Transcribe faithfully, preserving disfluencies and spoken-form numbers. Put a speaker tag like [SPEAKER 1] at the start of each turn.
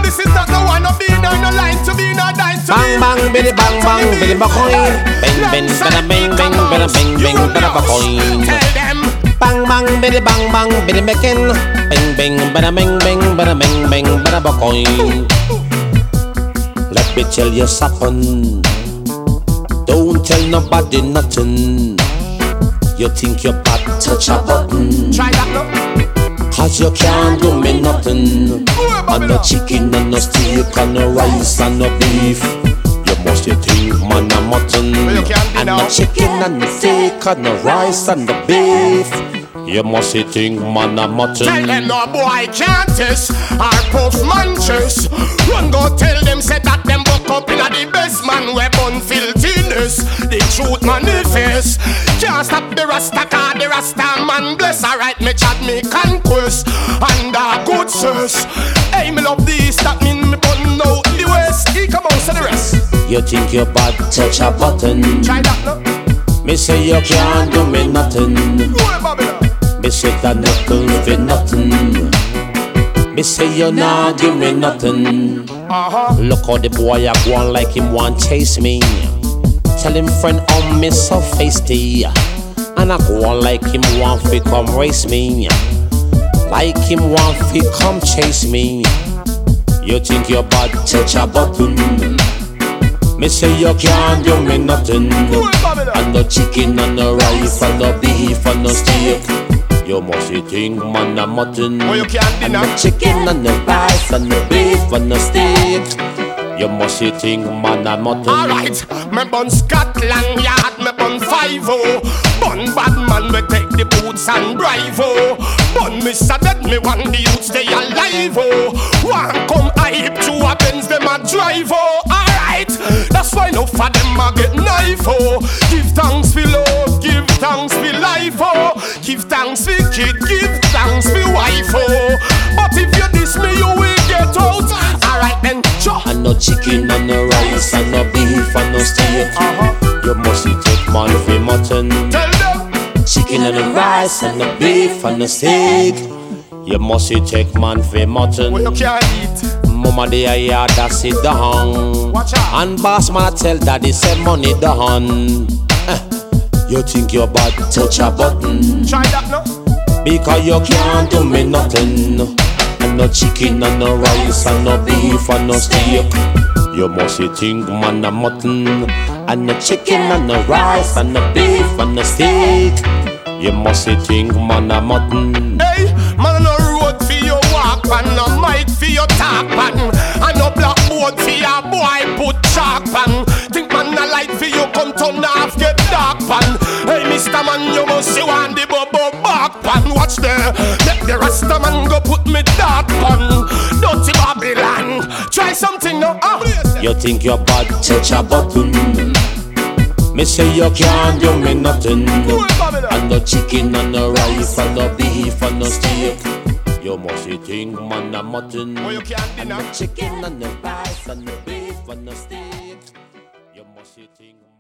[SPEAKER 1] this is not the one of being or no line to be no dine to
[SPEAKER 2] bang bang biddy bang bang biddy bakoy. Bang bang bada bang bang bada bang bang bada bakoy.
[SPEAKER 1] Tell them.
[SPEAKER 2] Bang bang biddy bang bang biddy making. Bang bang bada bang bang bada bang bang bada bakoy. Let me tell you something. Don't tell nobody nothing. You think you're bad, touch a button.
[SPEAKER 1] Try that now.
[SPEAKER 2] Cause you can't do me nothing. And no chicken and no steak and no rice and no beef. You must you think man a mutton. And no chicken and no steak and no rice and no beef. You must you think man a mutton.
[SPEAKER 1] Tell them no boy can't test our puff manches. Run go tell them say that them buck up in a the best man weapon filthiness. The truth manifest. Can't stop the Rasta car, the Rasta man bless. Alright, me chat me conquest and a good source. Hey, me love the east, that mean me bun out the west. He come out to the rest.
[SPEAKER 2] You think you're bad, touch a button.
[SPEAKER 1] Try that now.
[SPEAKER 2] Me say you can't do me nothing.
[SPEAKER 1] Boy, Babylon.
[SPEAKER 2] Me say that nothing for nothing. Me say you not give me nothing.
[SPEAKER 1] Uh-huh.
[SPEAKER 2] Look how the boy a go on like him want chase me. Tell him friend on me so feisty. And I go on like him want fi come race me. Like him want fi come chase me. You think you're bad, touch a button. Me say you can't do me nothing. And no chicken and no rice and no beef and no steak. You must eat think man a mutton.
[SPEAKER 1] Oh, you can't
[SPEAKER 2] and
[SPEAKER 1] deny.
[SPEAKER 2] no chicken and no rice and no beef and no steak. You must eat think man a mutton.
[SPEAKER 1] Alright, me bun Scotland Yard, me bun five oh. Bun bad man, we take the boots and drive oh. Bun me sad that me want the youths stay alive oh. One come hype to a Benz, them a drive oh. Alright, that's why no for them a get knife oh. Give thanks for love, give thanks for life oh. Give thanks for kid, give thanks for wife oh. But if you diss me, you will get out. Alright then, sure.
[SPEAKER 2] And no chicken and no rice and no beef and no steak.
[SPEAKER 1] Uh-huh.
[SPEAKER 2] You must take man for mutton.
[SPEAKER 1] Tell them.
[SPEAKER 2] Chicken and the rice and the beef and the steak. You must take man for mutton.
[SPEAKER 1] Well, you can't eat.
[SPEAKER 2] Mama they a yard that sit down.
[SPEAKER 1] Watch out.
[SPEAKER 2] And boss man a tell daddy say money down. Eh, you think you're bad, touch a button.
[SPEAKER 1] Try that now.
[SPEAKER 2] Because you can't do me nothing. And no chicken and no rice and no beef and no steak. You must think man a mutton. And no chicken and no rice and no beef and no steak. You must think man a mutton.
[SPEAKER 1] Hey, man no road for your walk pan, no mic for your talk pan, and no blackboard for your boy put chalk pan. Think man a light for you come turn off get dark pan. Hey, Mister Man, you must see one the bubble back pan. Watch there, let the Rasta man go put me dark pan. Dirty Babylon, try something now. Ah.
[SPEAKER 2] You think you're bad, touch a button. Me say you can't do me nothing. And no chicken and no rice and no beef and no steak. You must think man a mutton.
[SPEAKER 1] Oh, you can't deny.
[SPEAKER 2] And no chicken and no rice and no beef and no steak. You must think